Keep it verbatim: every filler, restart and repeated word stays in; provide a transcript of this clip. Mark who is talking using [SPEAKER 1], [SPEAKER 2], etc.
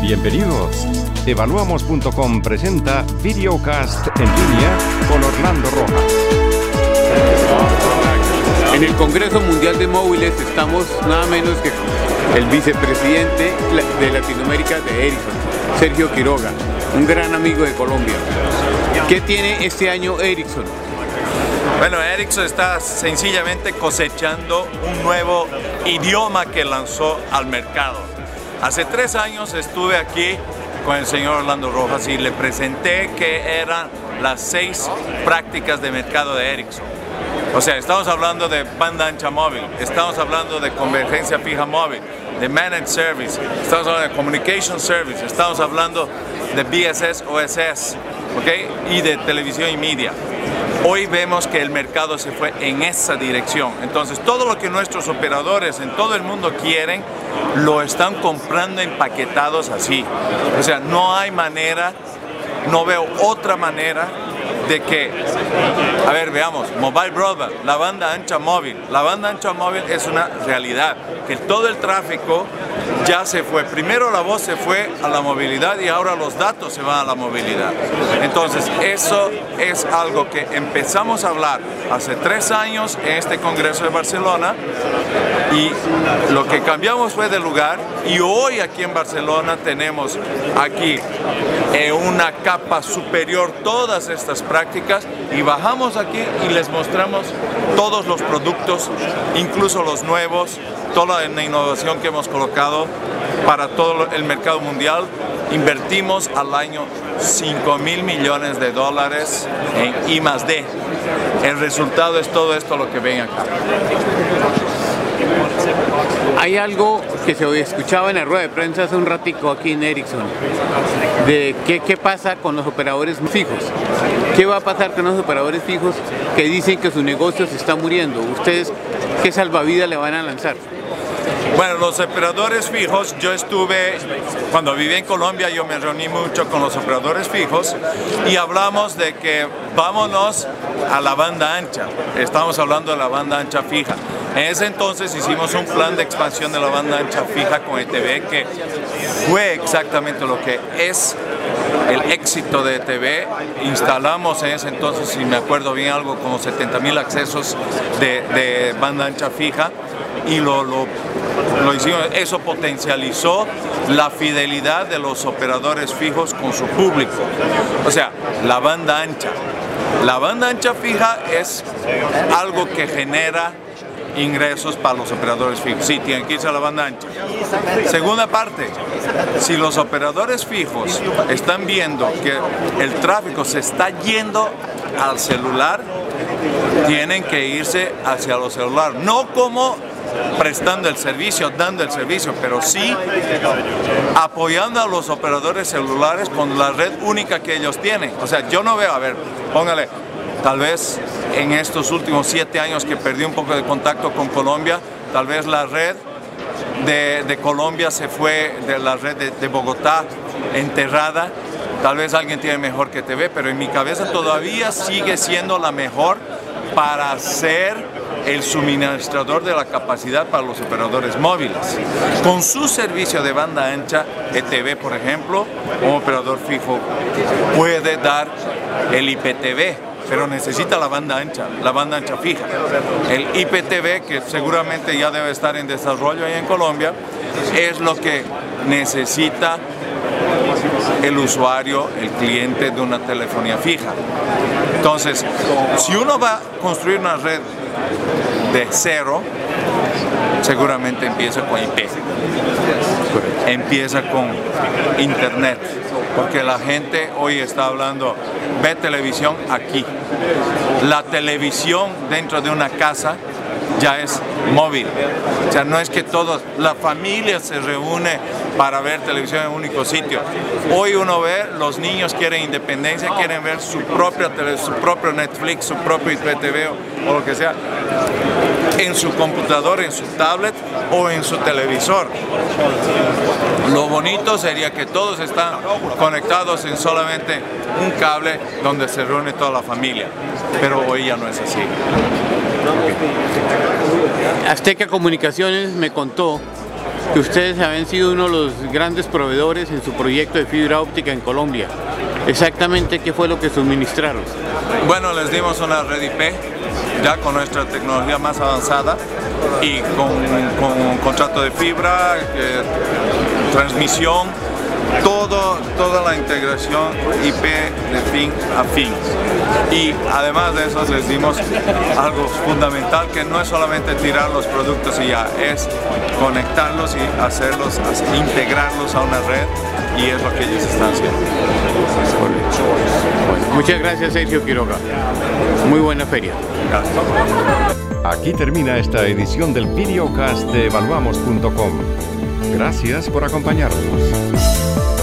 [SPEAKER 1] Bienvenidos. Evaluamos punto com presenta Videocast en línea con Orlando Rojas.
[SPEAKER 2] En el Congreso Mundial de Móviles estamos nada menos que el vicepresidente de Latinoamérica de Ericsson, Sergio Quiroga, un gran amigo de Colombia. ¿Qué tiene este año Ericsson?
[SPEAKER 3] Bueno, Ericsson está sencillamente cosechando un nuevo idioma que lanzó al mercado. Hace tres años estuve aquí con el señor Orlando Rojas y le presenté que eran las seis prácticas de mercado de Ericsson. O sea, estamos hablando de banda ancha móvil, estamos hablando de convergencia fija móvil, de Managed Service, estamos hablando de Communication Service, estamos hablando de B S S O S S, ¿okay? Y de televisión y media. Hoy vemos que el mercado se fue en esa dirección. Entonces, todo lo que nuestros operadores en todo el mundo quieren, lo están comprando empaquetados así. O sea, no hay manera, no veo otra manera de que, a ver, veamos, mobile broadband, la banda ancha móvil. La banda ancha móvil es una realidad, que todo el tráfico ya se fue. Primero la voz se fue a la movilidad y ahora los datos se van a la movilidad. Entonces, eso es algo que empezamos a hablar hace tres años en este Congreso de Barcelona y lo que cambiamos fue de lugar y hoy aquí en Barcelona tenemos aquí en una capa superior todas estas prácticas y bajamos aquí y les mostramos todos los productos, incluso los nuevos, toda la innovación que hemos colocado para todo el mercado mundial. Invertimos al año cinco mil millones de dólares en I más D. El resultado es todo esto lo que ven acá.
[SPEAKER 2] Hay algo que se escuchaba en la rueda de prensa hace un ratico aquí en Ericsson, de qué, qué pasa con los operadores fijos. ¿Qué va a pasar con los operadores fijos que dicen que su negocio se está muriendo? ¿Ustedes qué salvavidas le van a lanzar?
[SPEAKER 3] Bueno, los operadores fijos, yo estuve, cuando viví en Colombia, yo me reuní mucho con los operadores fijos y hablamos de que vámonos a la banda ancha. Estamos hablando de la banda ancha fija. En ese entonces hicimos un plan de expansión de la banda ancha fija con E T V que fue exactamente lo que es el éxito de E T V. Instalamos en ese entonces, si me acuerdo bien, algo como setenta mil accesos de, de banda ancha fija y lo, lo, lo hicimos. Eso potencializó la fidelidad de los operadores fijos con su público. O sea, la banda ancha. La banda ancha fija es algo que genera ingresos para los operadores fijos. Sí, tienen que irse a la banda ancha. Segunda parte, si los operadores fijos están viendo que el tráfico se está yendo al celular, tienen que irse hacia los celulares. No como prestando el servicio, dando el servicio, pero sí apoyando a los operadores celulares con la red única que ellos tienen. O sea, yo no veo, a ver, póngale, tal vez en estos últimos siete años que perdí un poco de contacto con Colombia, tal vez la red de, de Colombia se fue, de la red de, de Bogotá enterrada. Tal vez alguien tiene mejor que E T V, pero en mi cabeza todavía sigue siendo la mejor para ser el suministrador de la capacidad para los operadores móviles. Con su servicio de banda ancha, E T V, por ejemplo, un operador fijo puede dar el I P T V, pero necesita la banda ancha, la banda ancha fija. El I P T V, que seguramente ya debe estar en desarrollo ahí en Colombia, es lo que necesita el usuario, el cliente de una telefonía fija. Entonces, si uno va a construir una red de cero, seguramente empieza con I P, empieza con internet, porque la gente hoy está hablando, ve televisión aquí. La televisión dentro de una casa ya es móvil. O sea, no es que todos, la familia se reúne para ver televisión en un único sitio. Hoy uno ve, los niños quieren independencia, quieren ver su propia tele, su propio Netflix, su propio I P T V o, o lo que sea, en su computador, en su tablet o en su televisor. Lo bonito sería que todos están conectados en solamente un cable donde se reúne toda la familia, pero hoy ya no es así.
[SPEAKER 2] Azteca Comunicaciones me contó que ustedes habían sido uno de los grandes proveedores en su proyecto de fibra óptica en Colombia. Exactamente, ¿qué fue lo que suministraron?
[SPEAKER 3] Bueno, les dimos una red I P, ya con nuestra tecnología más avanzada y con, con un contrato de fibra, eh, transmisión, todo, toda la integración I P de fin a fin. Y además de eso les dimos algo fundamental, que no es solamente tirar los productos y ya, es conectarlos y hacerlos, integrarlos a una red, y es lo que ellos están haciendo.
[SPEAKER 2] Bueno, muchas gracias, Sergio Quiroga. Muy buena feria.
[SPEAKER 3] Gracias.
[SPEAKER 1] Aquí termina esta edición del Videocast de evaluamos punto com. Gracias por acompañarnos.